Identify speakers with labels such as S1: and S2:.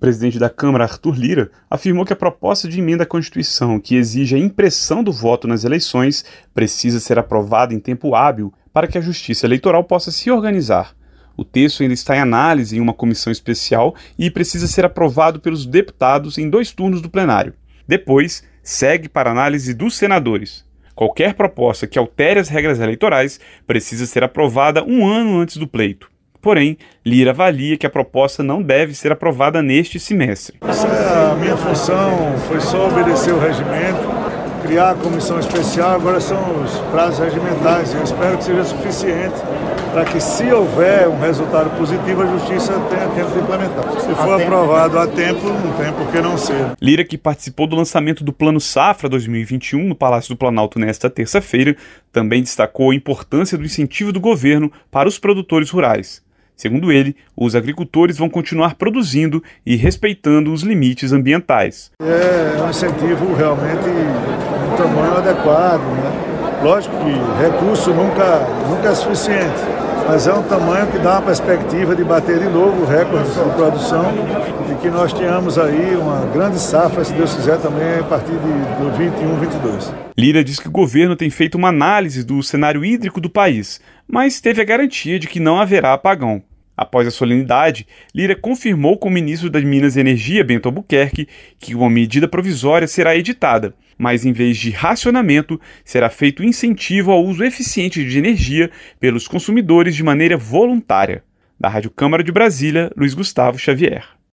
S1: presidente da Câmara, Arthur Lira, afirmou que a proposta de emenda à Constituição que exige a impressão do voto nas eleições precisa ser aprovada em tempo hábil para que a Justiça Eleitoral possa se organizar. O texto ainda está em análise em uma comissão especial e precisa ser aprovado pelos deputados em 2 turnos do plenário. Depois, segue para análise dos senadores. Qualquer proposta que altere as regras eleitorais precisa ser aprovada 1 ano antes do pleito. Porém, Lira avalia que a proposta não deve ser aprovada neste semestre.
S2: A minha função foi só obedecer o regimento, criar a comissão especial, agora são os prazos regimentais. Eu espero que seja suficiente para que, se houver um resultado positivo, a Justiça tenha tempo de implementar. Se for aprovado a tempo, não tem por que não ser.
S1: Lira, que participou do lançamento do Plano Safra 2021 no Palácio do Planalto nesta terça-feira, também destacou a importância do incentivo do governo para os produtores rurais. Segundo ele, os agricultores vão continuar produzindo e respeitando os limites ambientais.
S2: É um incentivo realmente de tamanho adequado, né? Lógico que recurso nunca é suficiente, mas é um tamanho que dá uma perspectiva de bater de novo o recorde de produção e que nós tenhamos aí uma grande safra, se Deus quiser, também a partir de 21, 22.
S1: Lira diz que o governo tem feito uma análise do cenário hídrico do país, mas teve a garantia de que não haverá apagão. Após a solenidade, Lira confirmou com o ministro das Minas e Energia, Bento Albuquerque, que uma medida provisória será editada, mas em vez de racionamento, será feito incentivo ao uso eficiente de energia pelos consumidores de maneira voluntária. Da Rádio Câmara de Brasília, Luiz Gustavo Xavier.